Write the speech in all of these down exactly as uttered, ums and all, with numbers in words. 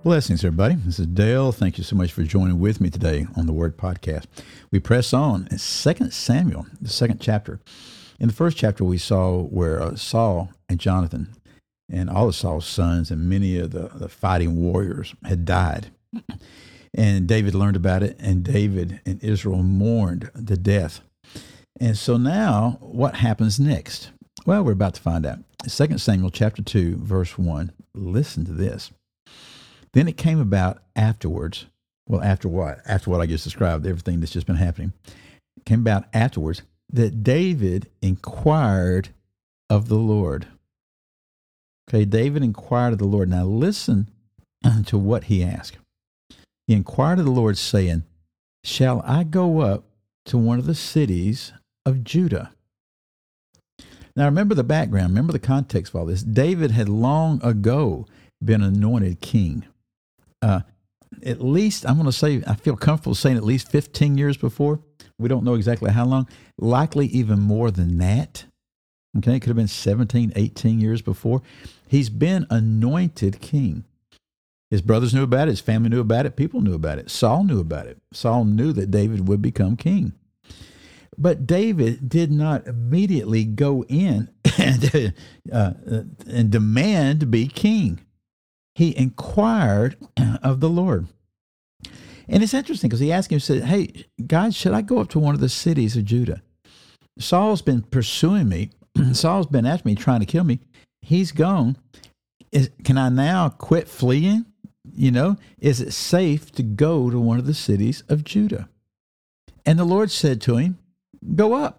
Blessings, everybody. This is Dale. Thank you so much for joining with me today on the Word Podcast. We press on in Second Samuel, the second chapter. In the first chapter, we saw where uh, Saul and Jonathan and all of Saul's sons and many of the, the fighting warriors had died. And David learned about it, and David and Israel mourned the death. And so now, what happens next? Well, we're about to find out. Second Samuel chapter two, verse one. Listen to this. Then it came about afterwards, well, after what? After what I just described, everything that's just been happening. It came about afterwards that David inquired of the Lord. Okay, David inquired of the Lord. Now listen to what he asked. He inquired of the Lord, saying, "Shall I go up to one of the cities of Judah?" Now remember the background, remember the context of all this. David had long ago been anointed king. Uh, at least, I'm going to say, I feel comfortable saying at least fifteen years before. We don't know exactly how long. Likely even more than that. Okay, it could have been seventeen, eighteen years before. He's been anointed king. His brothers knew about it. His family knew about it. People knew about it. Saul knew about it. Saul knew that David would become king. But David did not immediately go in and, uh, and demand to be king. He inquired of the Lord. And it's interesting because he asked him, he said, "Hey, God, should I go up to one of the cities of Judah? Saul's been pursuing me. Saul's been after me, trying to kill me. He's gone. Is, can I now quit fleeing? You know, is it safe to go to one of the cities of Judah?" And the Lord said to him, "Go up."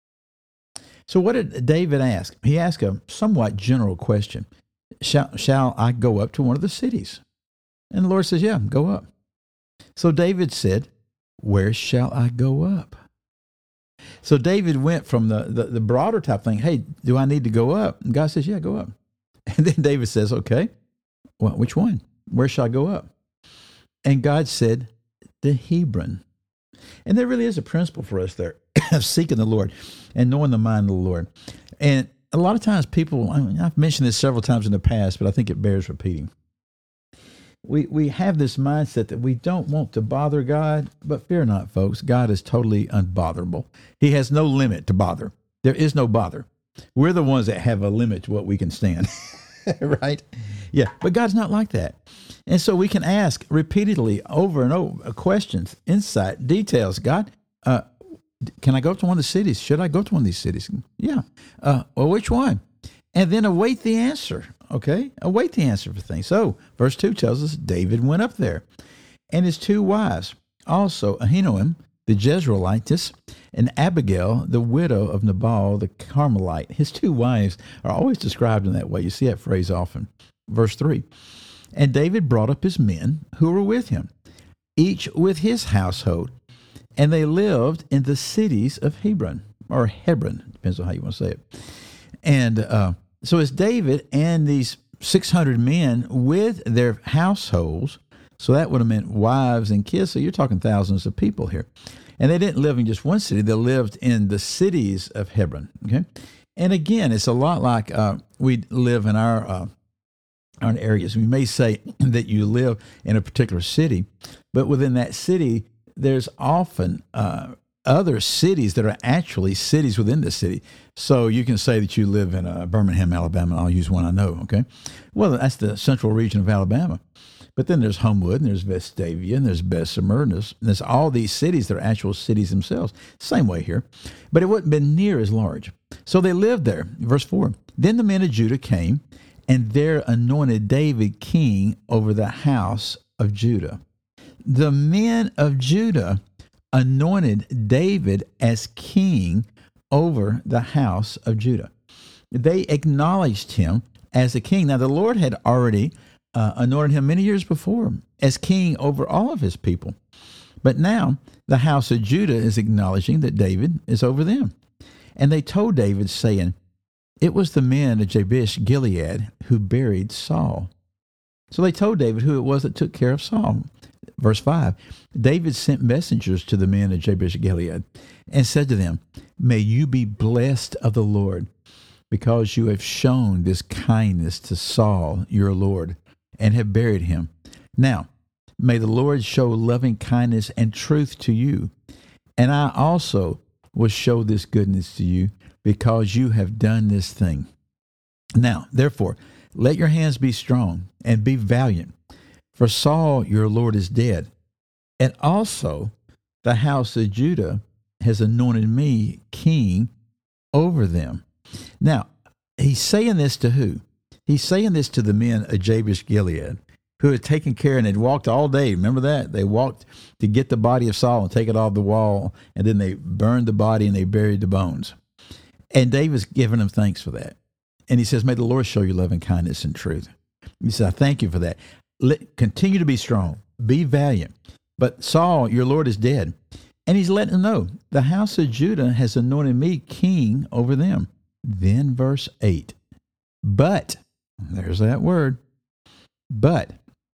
So what did David ask? He asked a somewhat general question. Shall, shall I go up to one of the cities? And the Lord says, yeah, go up. So David said, "Where shall I go up?" So David went from the, the, the broader type thing. Hey, do I need to go up? And God says, yeah, go up. And then David says, okay, well, which one? Where shall I go up? And God said, to Hebron. And there really is a principle for us there of seeking the Lord and knowing the mind of the Lord. And a lot of times people, I mean, I've mentioned this several times in the past, but I think it bears repeating. We we have this mindset that we don't want to bother God, but fear not, folks. God is totally unbotherable. He has no limit to bother. There is no bother. We're the ones that have a limit to what we can stand, right? Yeah, but God's not like that. And so we can ask repeatedly over and over questions, insight, details. God, uh, can I go to one of the cities? Should I go to one of these cities? Yeah. Uh, well, which one? And then await the answer, okay? Await the answer for things. So verse two tells us David went up there, and his two wives, also Ahinoam, the Jezreelitess, and Abigail, the widow of Nabal, the Carmelite. His two wives are always described in that way. You see that phrase often. Verse three, and David brought up his men who were with him, each with his household, and they lived in the cities of Hebron, or Hebron, depends on how you want to say it. And uh, so it's David and these six hundred men with their households, so that would have meant wives and kids, so you're talking thousands of people here. And they didn't live in just one city, they lived in the cities of Hebron, okay? And again, it's a lot like uh, we live in our, uh, our areas. We may say that you live in a particular city, but within that city, there's often uh, other cities that are actually cities within the city. So you can say that you live in uh, Birmingham, Alabama. I'll use one I know, okay? Well, that's the central region of Alabama. But then there's Homewood, and there's Vestavia, and there's Bessemer, and there's, and there's all these cities that are actual cities themselves. Same way here. But it wouldn't have been near as large. So they lived there. Verse four, then the men of Judah came, and there anointed David king over the house of Judah. The men of Judah anointed David as king over the house of Judah. They acknowledged him as a king. Now, the Lord had already uh, anointed him many years before as king over all of his people. But now the house of Judah is acknowledging that David is over them. And they told David, saying, it was the men of Jabesh Gilead who buried Saul. So they told David who it was that took care of Saul. Verse five, David sent messengers to the men of Jabesh Gilead and said to them, may you be blessed of the Lord, because you have shown this kindness to Saul, your Lord, and have buried him. Now, may the Lord show loving kindness and truth to you, and I also will show this goodness to you because you have done this thing. Now, therefore, let your hands be strong and be valiant, for Saul your Lord is dead, and also the house of Judah has anointed me king over them. Now, he's saying this to who? He's saying this to the men of Jabesh Gilead, who had taken care and had walked all day. Remember that? They walked to get the body of Saul and take it off the wall, and then they burned the body and they buried the bones. And David's giving them thanks for that. And he says, may the Lord show you loving kindness and truth. He said, I thank you for that. Let, continue to be strong. Be valiant. But Saul, your Lord, is dead. And he's letting them know, the house of Judah has anointed me king over them. Then verse eight. But, there's that word, but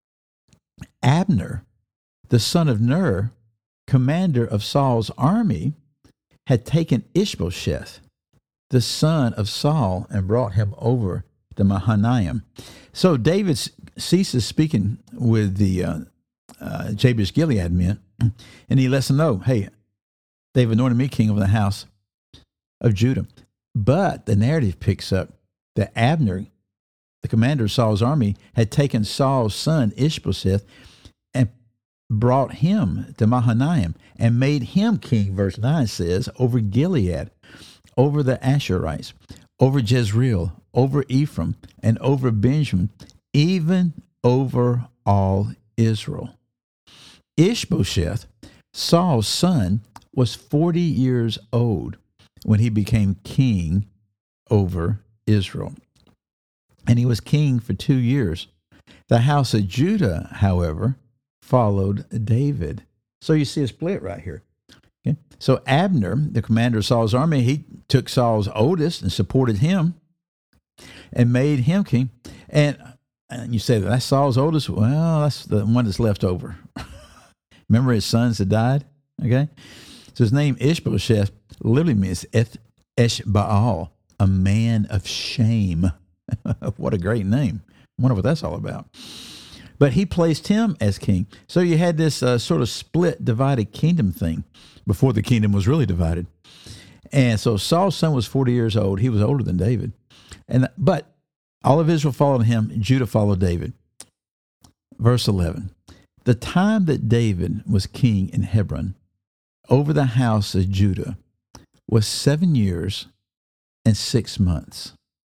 Abner, the son of Ner, commander of Saul's army, had taken Ishbosheth, the son of Saul, and brought him over to Mahanaim. So David ceases speaking with the uh, uh, Jabesh Gilead men, and he lets them know, hey, they've anointed me king over the house of Judah. But the narrative picks up that Abner, the commander of Saul's army, had taken Saul's son Ishbosheth and brought him to Mahanaim and made him king, verse nine says, over Gilead, over the Asherites, over Jezreel, over Ephraim, and over Benjamin, even over all Israel. Ishbosheth, Saul's son, was forty years old when he became king over Israel. And he was king for two years. The house of Judah, however, followed David. So you see a split right here. Okay? So Abner, the commander of Saul's army, he took Saul's oldest and supported him and made him king. And, and you say, that's Saul's oldest? Well, that's the one that's left over. Remember his sons that died? Okay? So his name Ishbosheth literally means Eshbaal, a man of shame. What a great name. I wonder what that's all about. But he placed him as king. So you had this uh, sort of split, divided kingdom thing before the kingdom was really divided. And so Saul's son was forty years old. He was older than David. And But all of Israel followed him. Judah followed David. Verse eleven. The time that David was king in Hebron over the house of Judah was seven years and six months.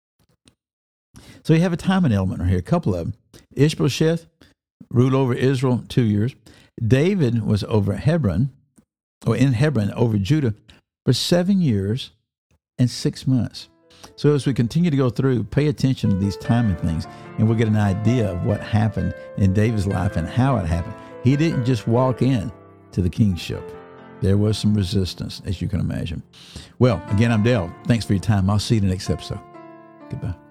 So you have a timing element right here, a couple of them. Ishbosheth ruled over Israel two years. David was over Hebron, or in Hebron over Judah for seven years and six months. So as we continue to go through, pay attention to these timing things, and we'll get an idea of what happened in David's life and how it happened. He didn't just walk in to the kingship. There was some resistance, as you can imagine. Well, again, I'm Dale. Thanks for your time. I'll see you in the next episode. Goodbye.